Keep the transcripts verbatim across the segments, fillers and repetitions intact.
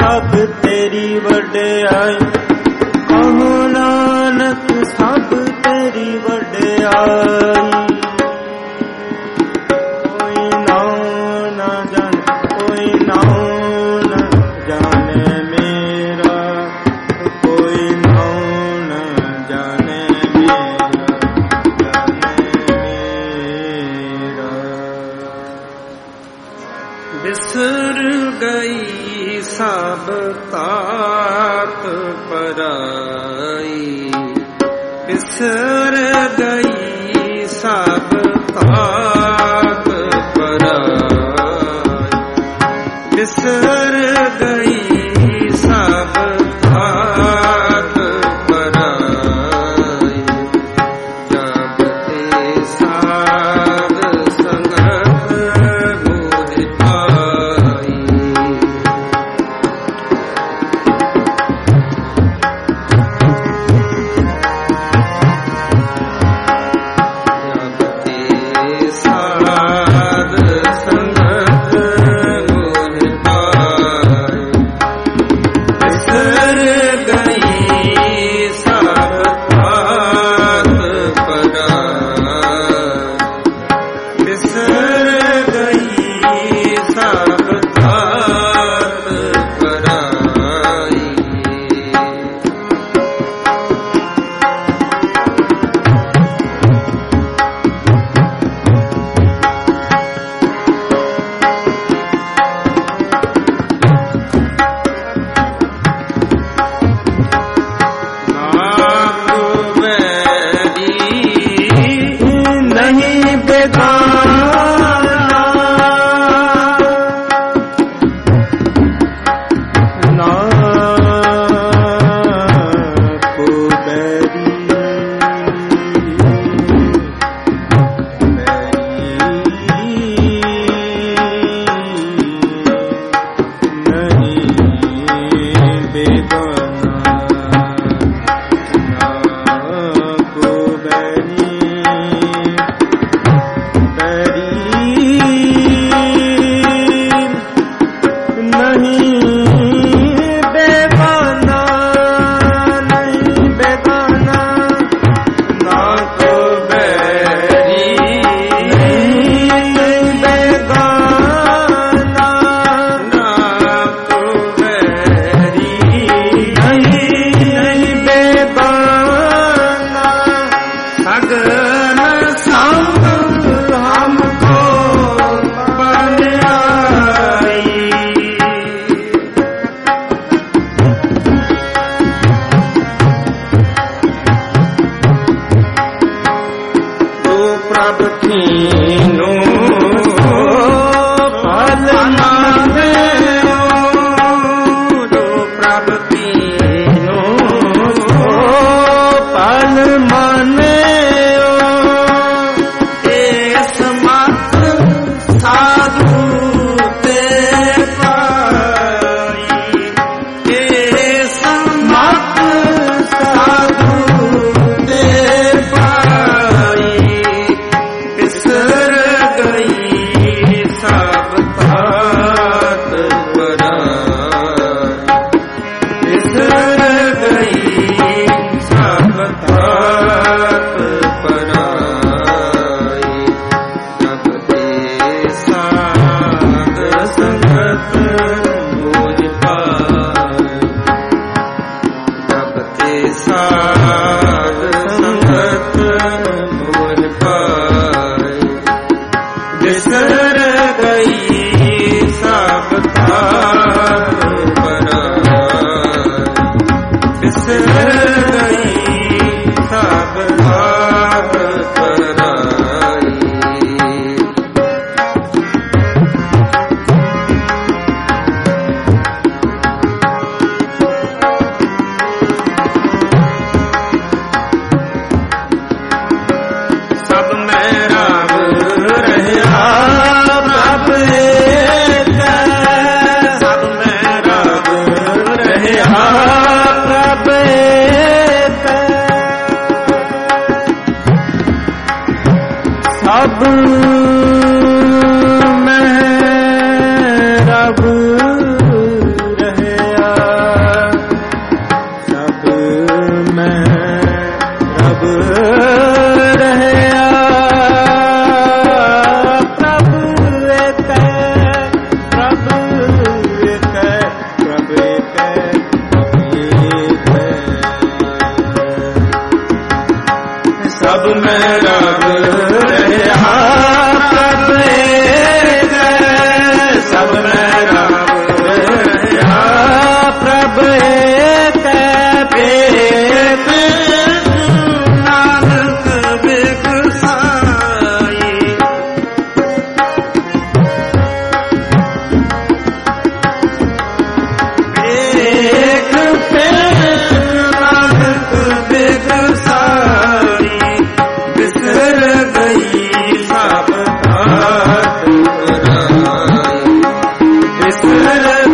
ਸਭ ਤੇਰੀ ਵਡਿਆਈ, ਕਹੋ ਨਾਨਕ ਸਭ ਤੇਰੀ ਵਡਿਆਈ। ਕੋਈ ਨਾਉ ਨਾ ਜਾਣ, ਕੋਈ ਨਾਉ ਨਾ ਜਾਣੇ ਮੇਰਾ, ਕੋਈ ਨਾਉ ਨਾ ਜਾਣੇ ਮੇਰਾ, ਜਾਣੇ ਮੇਰਾ। ਬਿਸਰ ਗਈ ਸਭ ਤਾਤ ਪਰਾਈ, ਬਿਸਰ ਗਈ ਸਭ ਤਾਤ ਪਰਾਈ, ਬਿਸਰ ਗਈ ਸਭ ਤਾਤ ਪਰਾਈ। ਜਬ ਤੇ ਸਾਧ ਸੰਗਤ ਮੋਹਿ ਪਾਈ,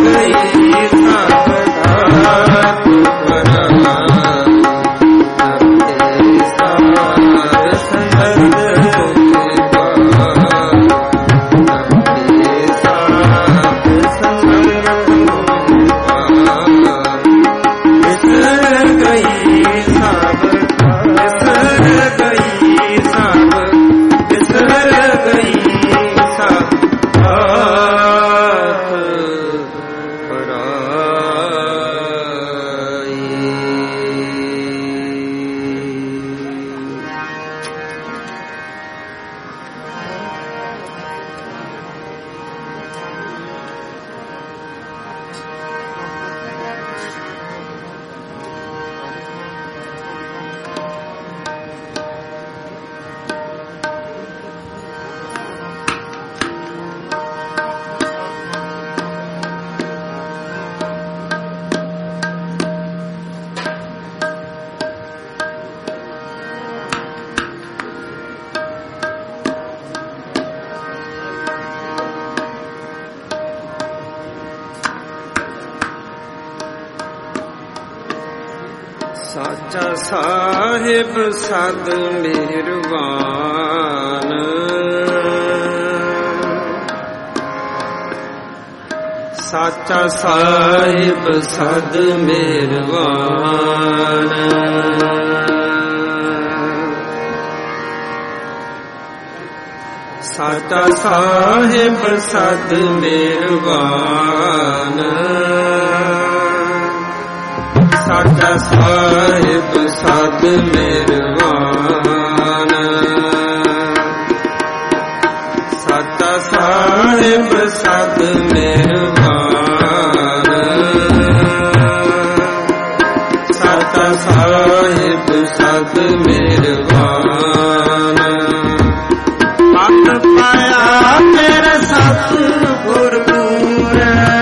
ਸਾਚਾ ਸਾਹਿਬ ਸਦ ਮਿਹਰਬਾਨ, ਸਾਚਾ ਸਾਹਿਬ ਸਦ ਮਿਹਰਬਾਨ, ਸਾਚਾ ਸਾਹਿਬ ਸਦ ਮਿਹਰਬਾਨ, ਸਾਚਾ ਸਾਹਿਬ ਸਦ ਮਿਹਰਬਾਨ, ਸਾਚਾ ਸਾਹਿਬ ਸਦ ਮਿਹਰਬਾਨ, ਸਾਚਾ ਸਾਹਿਬ ਸਦ ਮਿਹਰਬਾਨ। ਹੱਥ ਪਾਇਆ ਤੇਰੇ ਸਤ ਗੁਰਪੂਰ,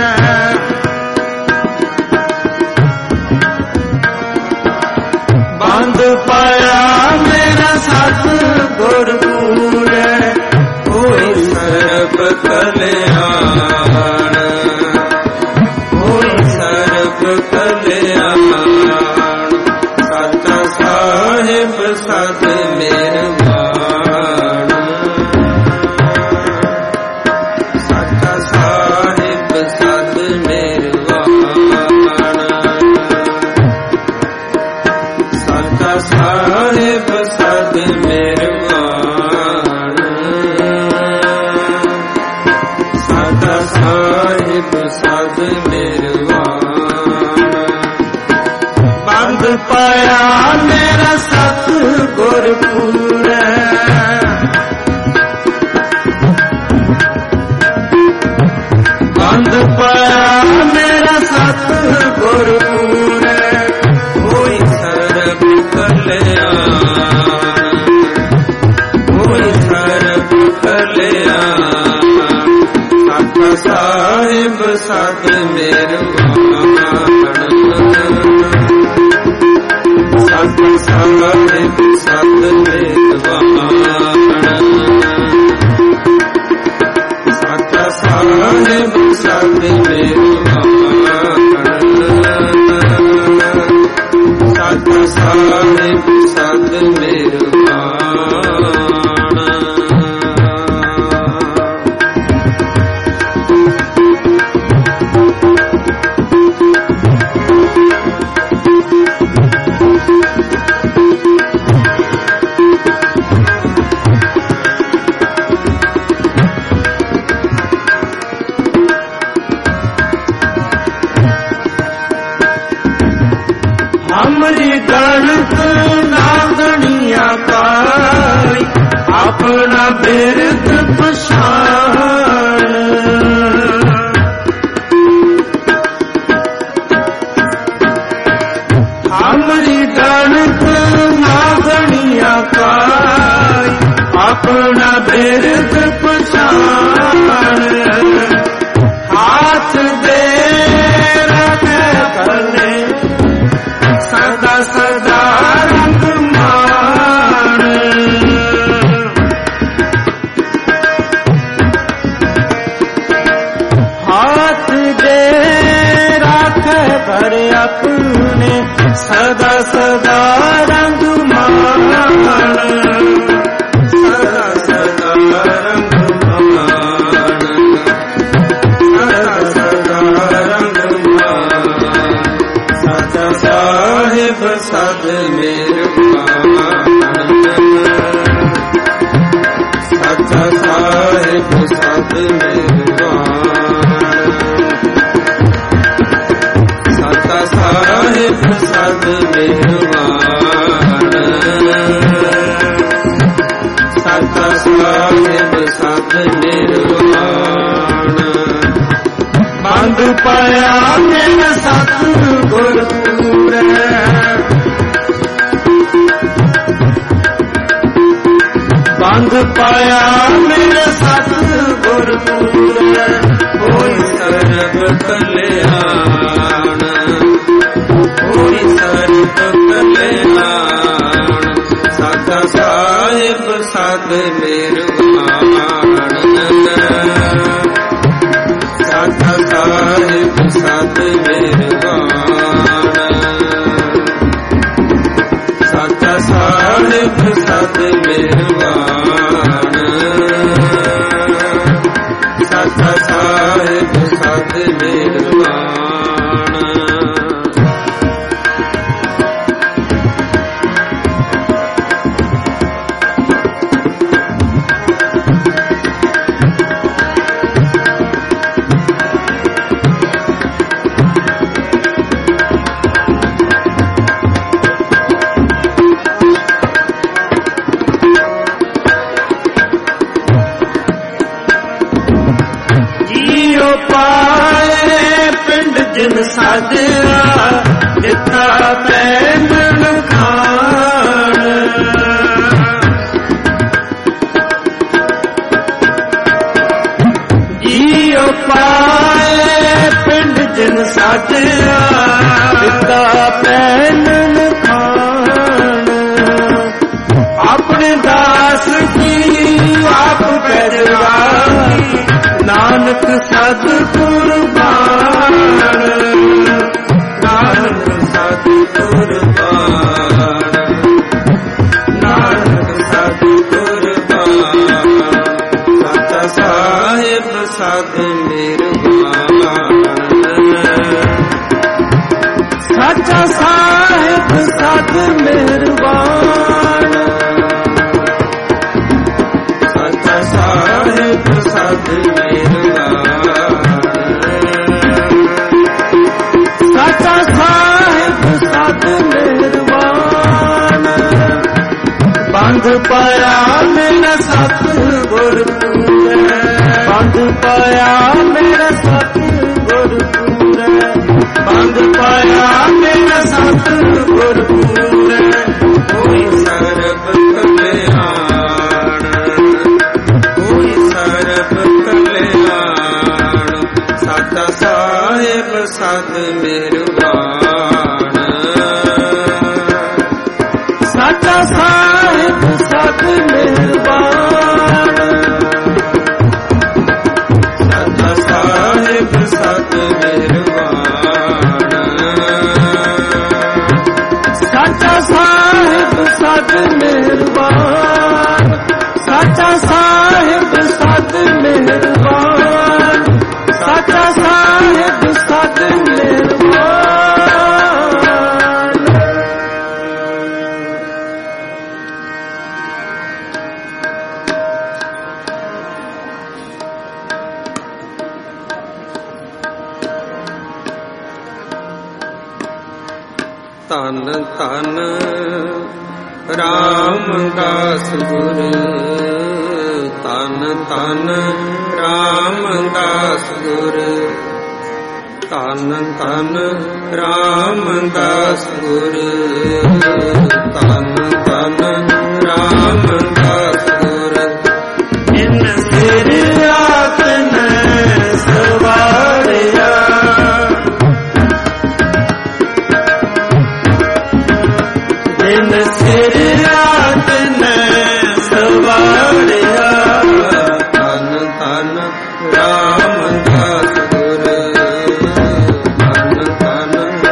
ਬੰਦ ਪਾਇਆ ਮੇਰਾ ਸਤ ਗੁਰਪੂਰ, ਹੋਈ ਸਰਬ ਕਲਿਆਣ, ਹੋਈ ਸਰਬ ਕਲਿਆਣ। ਸਾਚਾ ਸਾਹਿਬ ਸਦ ਮਿਹਰਬਾਨ, ਸਾਚਾ ਸਾਹਿਬ ਸਦ ਮਿਹਰਬਾਨ, ਸਾਚਾ ਸਾਹਿਬ ਸਦ ਮਿਹਰਬਾਨ, ਸਾਚਾ ਸਾਹਿਬ ਸਦ ਮਿਹਰਬਾਨ। ਬੰਦ ਪਾਇਆ ਮੇਰਾ ਸਤ ਗੁਰਪੂਰ, ਬੰਦ ਪਾਇਆ ਮੇਰਾ ਸਤ ਗੁਰਪੂਰ, ਹੋਈ ਸਰਬ ਕਲਿਆਣ, ਹੋਈ ਸਰਬ ਕਲਿਆਣ। ਸਾਚਾ ਸਾਹਿਬ ਸਦ ਮਿਹਰਬਾਨ, ਸਾਚਾ ਸਾਹਿਬ ਸਦ ਮਿਹਰਬਾਨ, ਸਾਚਾ ਸਾਹਿਬ ਸਦ ਮਿਹਰਬਾਨ, ਸਾਚਾ ਸਾਹਿਬ ਸਦ ਮਿਹਰਬਾਨ। हमरी गणत नागणिया पाई, अपना बिरद पछाण, हमरी गणत नागणिया पाई, अपना बिरद पछाण। हाथ दे रखे कने सदा सदा रंग मान, हाथ दे ਕਰ ਆਪਣੇ ਸਦਾ ਸਦਾ ਰੰਗ ਮਾਣ ਸਦਾ ਸਦਾ ਰੰਗ ਮਾਣ ਸਦਾ ਸਦਾ ਰੰਗ ਮਾਣ ਸਦਾ ਸਾਹਿਬ ਸਦ ਮਿਹਰਬਾਨ ਸਦਾ ਸਾਹਿਬ ਸਦ ਮਿਹਰਬਾਨ ਸਦਾ ਸਾਹਿਬ ਸਦ ਮਿਹਰਬਾਨ ਸਦਾ ਸਾਹਿਬ ਸਦ ਮਿਹਰਬਾਨ ਬੰਦ ਪਾਇਆ ਮੇਰਾ ਸਤਿਗੁਰ ਪੂਰੈ ਬੰਦ ਪਾਇਆ ਮੇਰੇ ਸਤਿਗੁਰ ਪੂਰੈ ਹੋਈ ਸਰਬ ਕਲਿਆਣ ਹੋਈ ਸਰਬ ਕਲਿਆਣ ਸਦਾ ਸਾਹਿਬ ਸਦ ਮਿਹਰਬਾਨ ਸਦਾ ਸਾਹਿਬ ਸਦ ਮਿਹਰਬਾਨ ਸਦਾ ਸਾਹਿਬ ਸਦ ਮਿਹਰਬਾਨ ਸਦਾ ਸਾਹਿਬ ਸਦ ਮਿਹਰਬਾਨ ਸਾਜਿਆ ਦਿੱਤਾ ਪੈਨ ਖਾਣ ਜੀਉ ਪਾਏ ਪਿੰਡ ਜਿਨ ਸਾਜਿਆ ਦਿੱਤਾ ਪੈਨ ਖਾਣ ਆਪਣੇ ਦਾਸ ਕੀ ਆਪ ਪੈਰਵਾਈ ਨਾਨਕ ਸਦ ਕੁਰਬਾਨ ਨਾਨਕ ਸਦ ਕੁਰਬਾਨ ਨਾਨਕ ਸਦ ਕੁਰਬਾਨ ਸਦਾ ਸਾਹਿਬ ਸਦ ਮਿਹਰਬਾਨ ਸੱਚਾ ਸਾਹਿਬ ਸਦ ਮਿਹਰਬਾਨ ਸੱਚਾ ਸਾਹਿਬ ਸਦ ਬੰਦ ਪਾਇਆ ਮੇਰਾ ਸਤਿਗੁਰ ਪੂਰੈ ਬੰਦ ਪਾਇਆ ਮੇਰਾ ਸਤਿਗੁਰ ਪੂਰੈ ਬੰਦ ਪਾਇਆ ਮੇਰਾ ਸਤਿਗੁਰ ਪੂਰੈ ਹੋਈ ਸਰਬ ਕਲਿਆਣ ਹੋਈ ਸਰਬ ਕਲਿਆਣ ਸਦਾ ਸਾਹਿਬ ਸਦ ਮਿਹਰਬਾਨ ਸਦਾ ਸਾਹਿਬ ਸਦ ਮਿਹਰਬਾਨ ਸਦਾ ਸਾਹਿਬ ਸਦ ਮਿਹਰਬਾਨ ਸਦਾ ਸਾਹਿਬ ਸਦ ਮਿਹਰਬਾਨ ਸਦਾ ਸਾਹਿਬ ਸਦ ਮਿਹਰਬਾਨ ਸਦਾ ਸਾਹਿਬ ਸਦ ਮਿਹਰਬਾਨ ਧੰਨ ਧੰਨ ਰਾਮਦਾਸ ਗੁਰ ਧੰਨ ਧੰਨ ਰਾਮਦਾਸ ਗੁਰ ਧੰਨ ਧੰਨ ਰਾਮਦਾਸ ਗੁਰ ਧੰਨ ਧੰਨ ਰਾਮਦਾਸ ਗੁਰ ਜਿਨ ਸਿਰ ਆਤਨ ਸਵਾਰਿਆ ਜਿਨ ਸਿਰ ਆਤਨ ਸਵਾਰਿਆ ਧੰਨ ਧੰਨ ਰਾਮਦਾਸ ਗੁਰ ਧੰਨ ਧੰਨ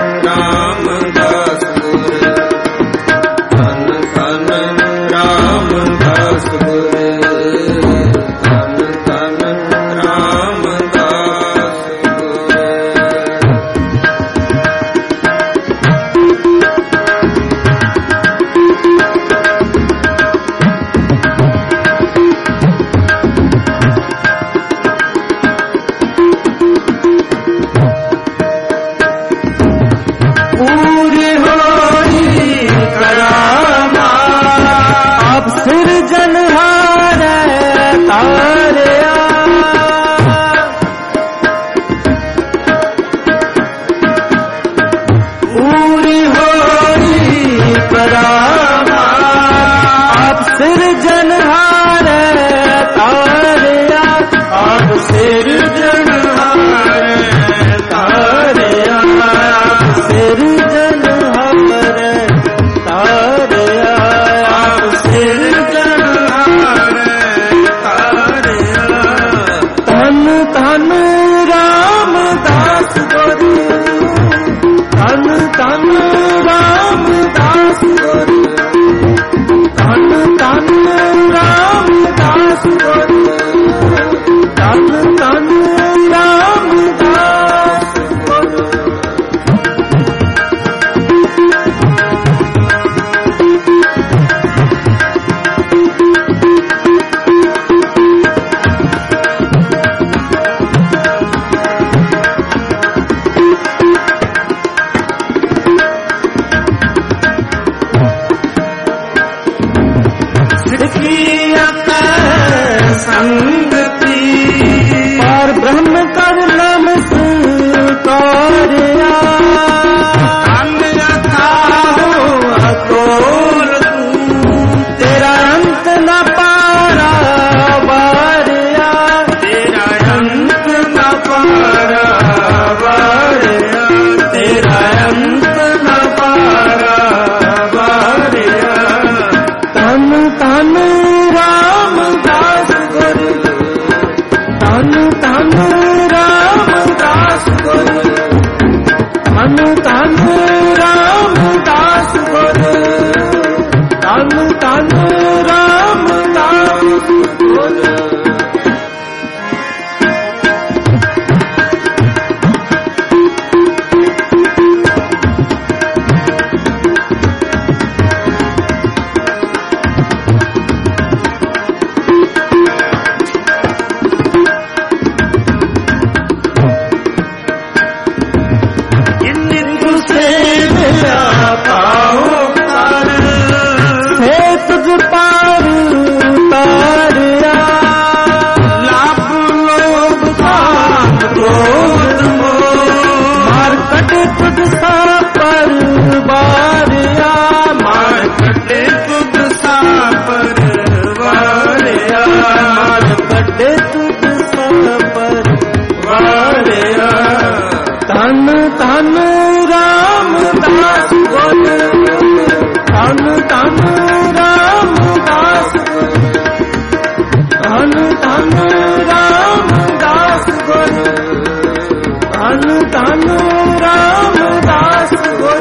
सेविया पाओ तार, हे तुझ पार तारिया, लाभ लोभ काम क्रोध मोह, मार कटे तुझ सा पर बारिया, मार कटे तुझ सा पर वारिया, मार कटे तुझ सा पर वारिया। धन धन रामदास गुण, धन धन रामदास गुण, धन धन रामदास गुण, धन धन रामदास गुण।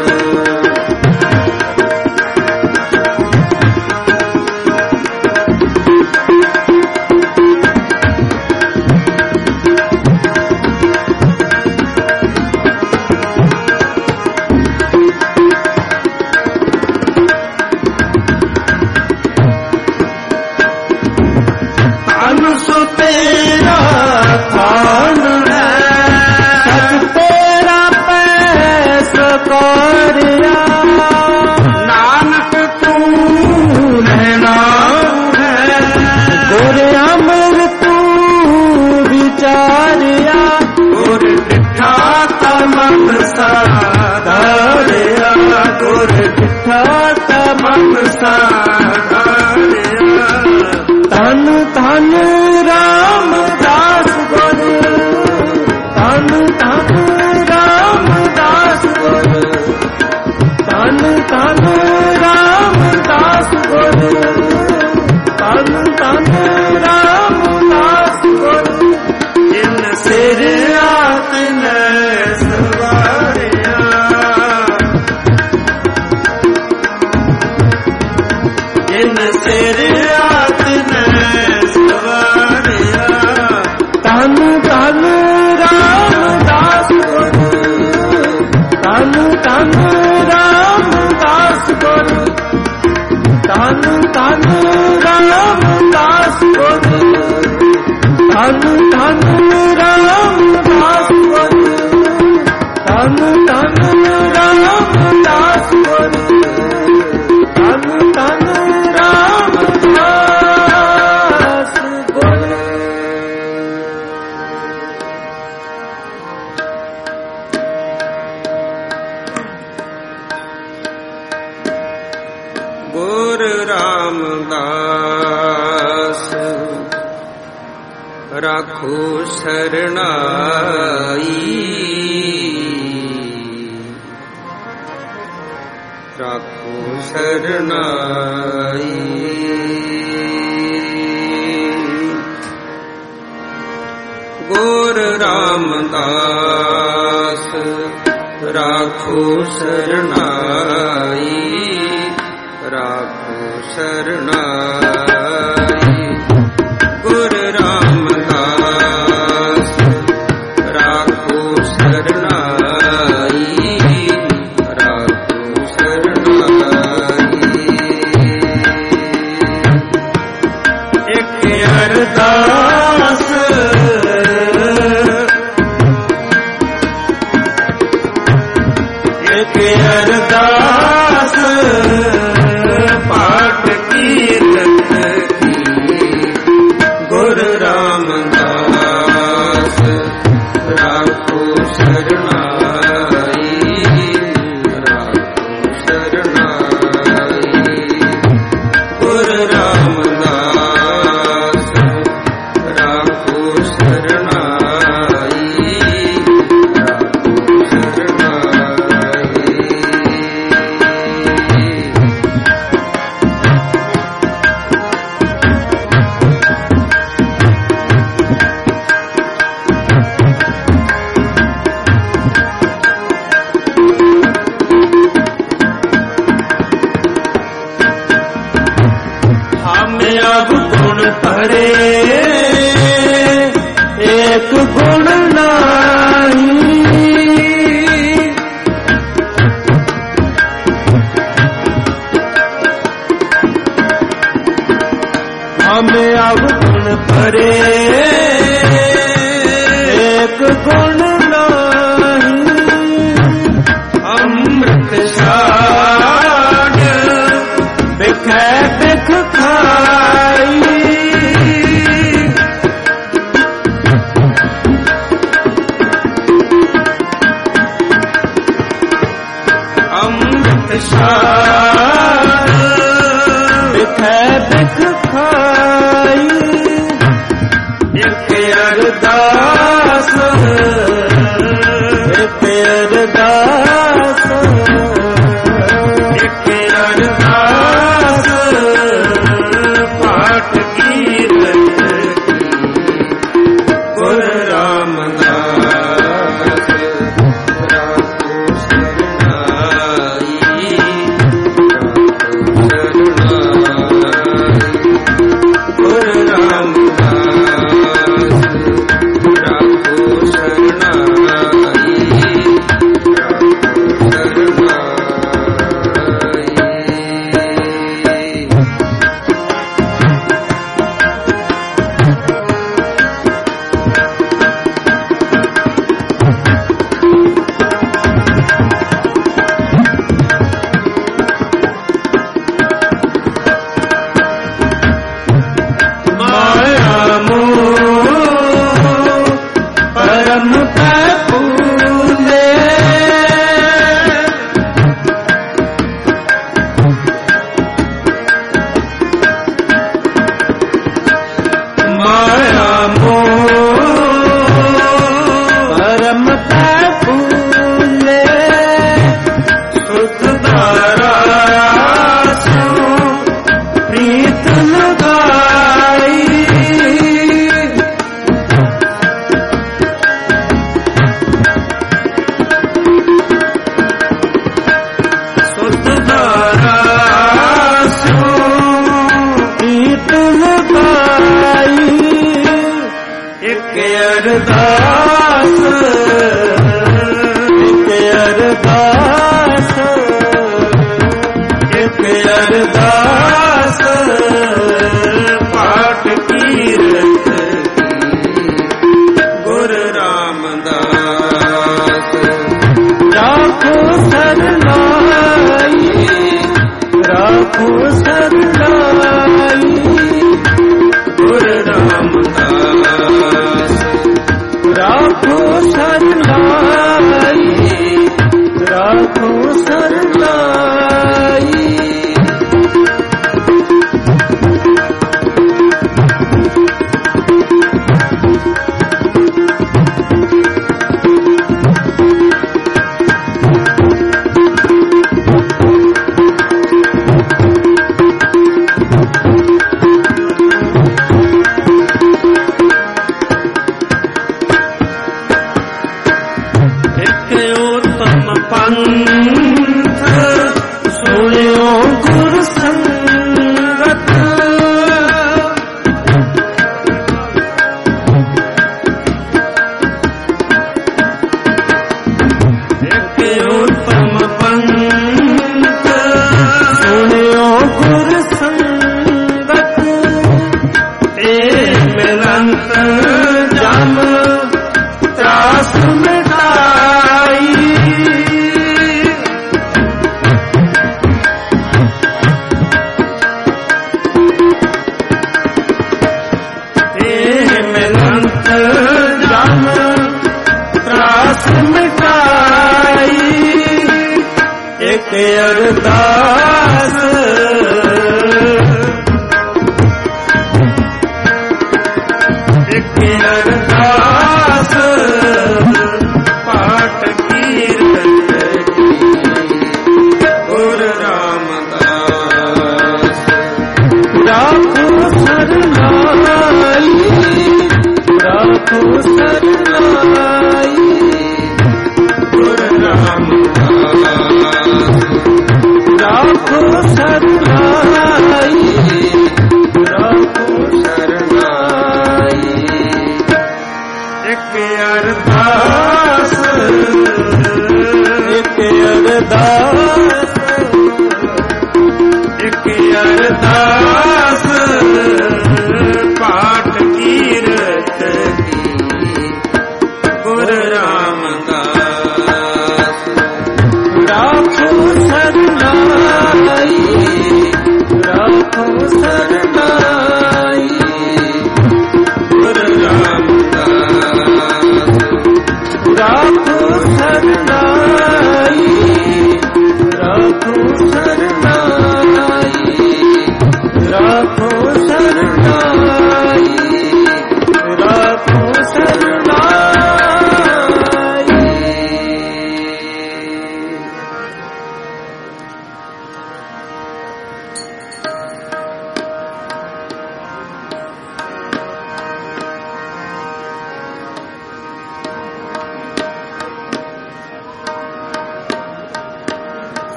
अनुसु तेरा थान है, सच तेरा पैसा कारिया, नानक तू रहना है, गुर अमर तू विचारिया, गुर डिठा तमन साधारिया, गुर डिठा तमन साधारिया। धन धन रामदास गुण, धन धन रामदास गुण, धन धन रामदास गुण, धन धन रामदास गुण। जिन सिर आतने सवारिया, जिन सिर आतने सवारिया, धन धन रामदास गुण, धन धन रामदास गुण, धन धन रामदास गुण, धन धन रामदास गुण, धन धन रामदास गुण, धन धन रामदास गुण। गुर रामदास राखो शरणाई, राखो शरणाई। गुर रामदास राखो शरणाई, राखो शरणाई। गुर रामदास राखो शरणाई, राखो शरणाई। एक अरदास एक अरदास पाठ कीरत की, गुर रामदास राखो शरणाई, राखो शरणाई। गुर रामदास राखो शरणाई, राखो शरणाई। हमें अब गुण भरे एक गुण नाही, हमें अब गुण भरे एक गुण नाही, हम प्रसाद बिखै बिख खाई एक अरदास एक अरदास एक अरदास पाठ कीरत गुर रामदास राखो शरणाई राखो शरणाई गुर रामदास राखो शरणाई राखो शरणाई माया मोह परम फूले माया मोह परम फूले सुख धारा प्रीत लगाई सुख धारा प्रीत लगाई एक अरदास एक अरदास एक अरदास पाठ कीरत गुर रामदास राखो शरणाई राखो शरणाई गुर रामदास राखो शरणाई राखो शरणाई एक उत्तम पंथ सुनियो गुरु संगत एक उत्तम पंथ सुनियो गुरु संगत ए मिलंत जम त्रास मिटाई ए मिलंत जम त्रास मिटाई एक अरदास एक अरदास पाठ कीरत गुर रामदास राखो शरणाई राखो शरणाई गुर रामदास राखो शरणाई राखो शरणाई एक अरदास एक अरदास एक अरदास पाठ कीरत गुर रामदास राखो शरणाई राखो शरणाई गुर रामदास राखो शरणाई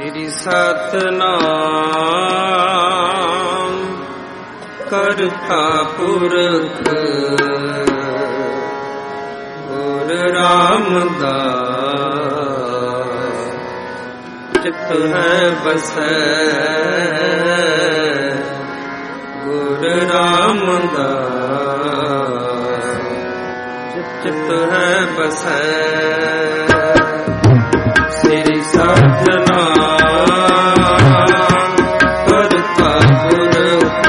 ਸ੍ਰੀ ਸਤਿਨਾਮ ਕਰਤਾ ਪੁਰਖ ਗੁਰ ਰਾਮਦਾਸ ਚਿਤ ਹੈ ਬਸੈ ਗੁਰ ਰਾਮਦਾਸ ਚਿਤ ਹੈ ਬਸੈ ਸ੍ਰੀ ਸਤਿਨਾਮ ਕਰਤਾ ਪੁਰਖ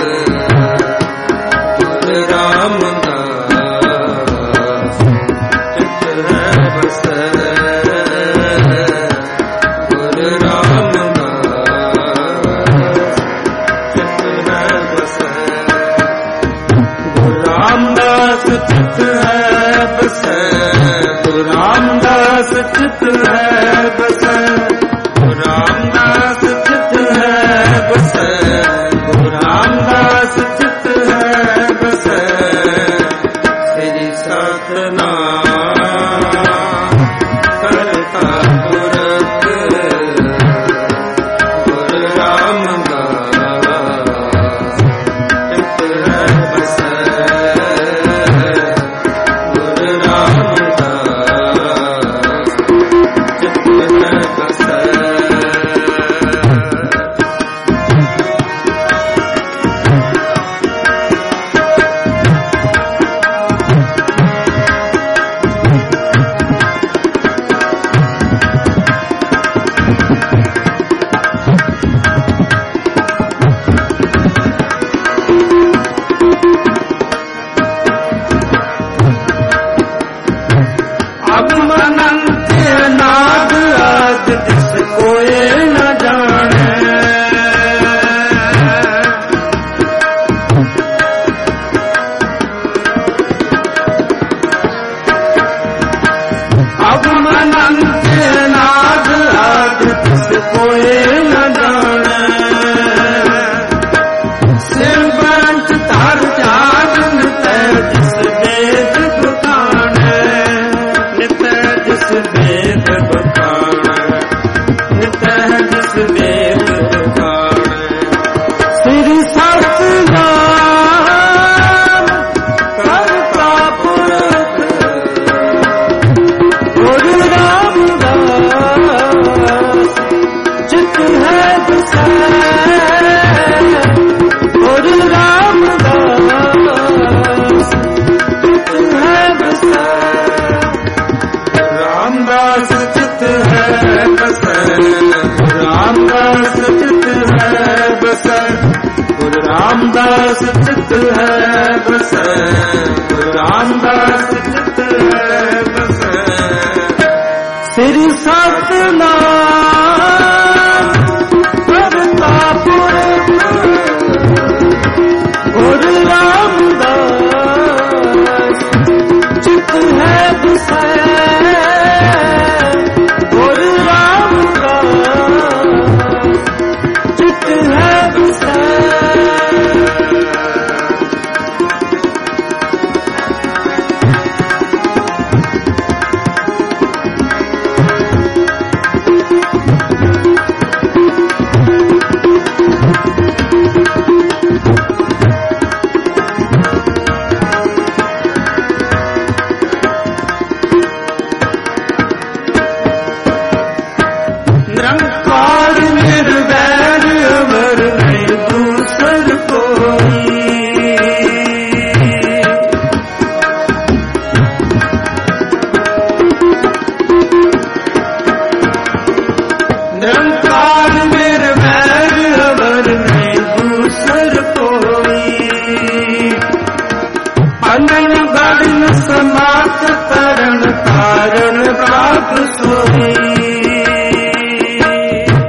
ਗੁਰ ਰਾਮਦਾਸ ਚਿਤ ਹੈ ਬਸੈ ਗੁਰ ਰਾਮਦਾਸ ਚਿਤ ਹੈ ਬਸੈ ਗੁਰ ਰਾਮਦਾਸ ਚਿਤ ਹੈ ਬਸੈ ਗੁਰ ਰਾਮਦਾਸ ਚਿਤ ਹੈ ਬਸੈ ਗੁਰ ਰਾਮਦਾਸ ਚਿਤ ਹੈ ਬਸੈ ਗੁਰ ਰਾਮਦਾਸ ਚਿਤ ਹੈ ਬਸੈ ਸ੍ਰੀ ਸਤਿਨਾਮ ਕਰਤਾ ਪੁਰਖ ਗੁਰ ਰਾਮਦਾਸ ਚਿਤ ਹੈ ਬਸੈ ਗੁਰ ਰਾਮਦਾਸ ਚਿਤ ਹੈ ਬਸੈ ਅਗਮਨੰਤ ਨਾਦ ਆਦ ਤਿਸ ਕੋਇ ਨ ਜਾਣੈ ਅਗਮਨੰਤ ਨਾਦ ਆਦ ਤਿਸ ਕੋਇ ਨ ਜਾਣੈ ਸਿਰ ਬੰਚ ਧਰ ਜਾਗਨ ਤੈ ਜਿਸ ਵੇਦ ਬਖਾਣੈ ਨਿਤੈ ਜਿਸ ਵੇਦ ਬਖਾਣੈ ਨਿਤੈ ਜਿਸ ਵੇਦ ਬਖਾਣੈ ਸ੍ਰੀ ਸਤਿਨਾਮ ਕਰਤਾ ਪੁਰਖ ਗੁਰ ਰਾਮਦਾਸ ਚਿਤ ਹੈ ਬਸੈ ਗੁਰ ਰਾਮਦਾਸ ਚਿਤ ਹੈ ਬਸੈ ਰਾਮਦਾਸ ਚਿਤ ਹੈ ਬਸੈ ਗੁਰ ਰਾਮਦਾਸ ਚਿਤ ਹੈ ਬਸੈ ਗੁਰ ਰਾਮਦਾਸ ਚਿਤ ਹੈ ਬਸੈ ਗੁਰ ਰਾਮਦਾਸ ਚਿਤ ਹੈ ਬਸੈ ਸ੍ਰੀ ਸਤਿਨਾਮ ਕਰਤਾ ਪੁਰਖ ਗੁਰ ਰਾਮਦਾਸ ਚਿਤ ਹੈ ਬਸੈ ਗੁਰ ਰਾਮਦਾਸ ਚਿਤ ਹੈ ਬਸੈ ਨਿਰੰਕਾਰ ਨਿਰਵੈਰ ਅਮਰ ਨਹੀਂ ਦੂਸਰ ਕੋਈ ਨਿਰੰਕਾਰ ਨਿਰਵੈਰ ਅਮਰ ਨਹੀਂ ਦੂਸਰ ਕੋਈ ਅਨਨ ਗਗਨ ਸਮਾਤ ਤਰਨ ਤਾਰਨ ਪ੍ਰਾਪ ਸੋਈ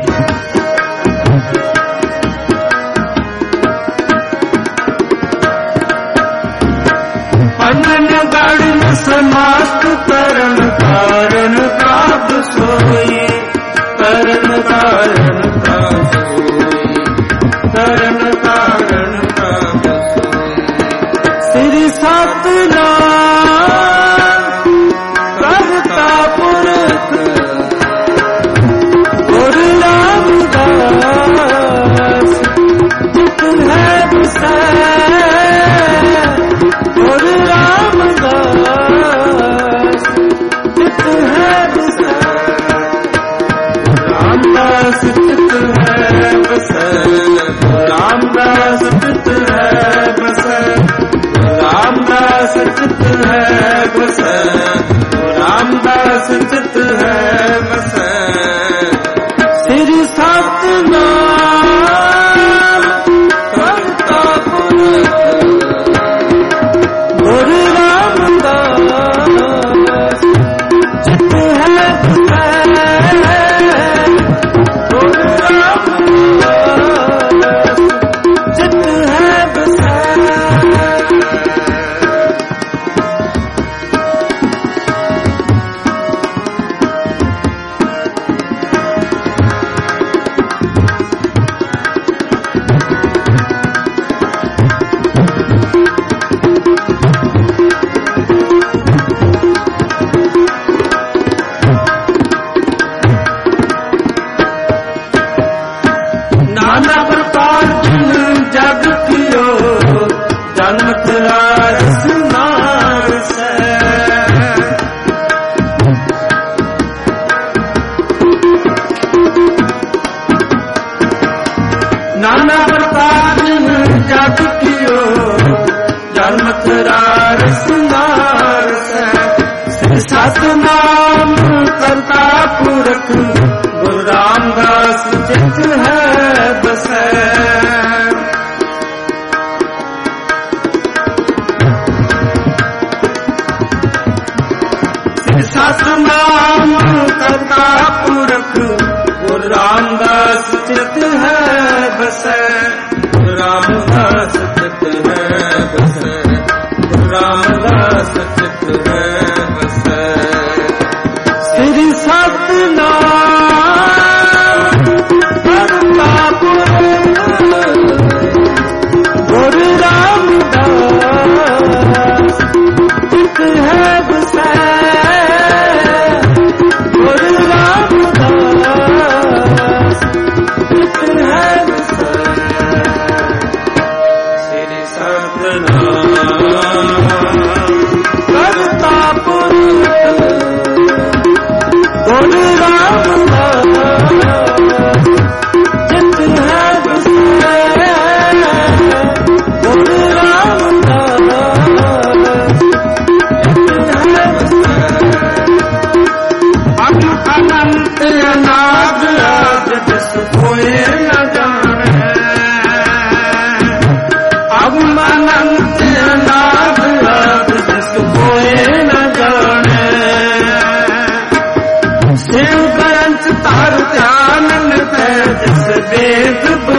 ਸਤਨਾਮ ਕਰਤਾ ਪੁਰਖ ਗੁਰੂ ਰਾਮਦਾਸ ਚਿਤ ਹੈ ਬਸੈ ਸਤਨਾਮ ਕਰਤਾ ਪੁਰਖ ਗੁਰੂ ਰਾਮਦਾਸ ਚਿਤ ਹੈ ਬਸੈ ਗੁਰੂ ਰਾਮਦਾਸ ਚਿਤ ਹੈ ਬਸੈ ਗੁਰੂ ਰਾਮਦਾਸ ਚਿਤ ਹੈ ਬਸੈ ਸ੍ਰੀ ਸਤਨਾਮ ਕਰਤਾ ਪੁਰਖ ਗੁਰੂ ਰਾਮਦਾਸ ਚਿਤ ਹੈ ਬਸੈ ਵੇਦ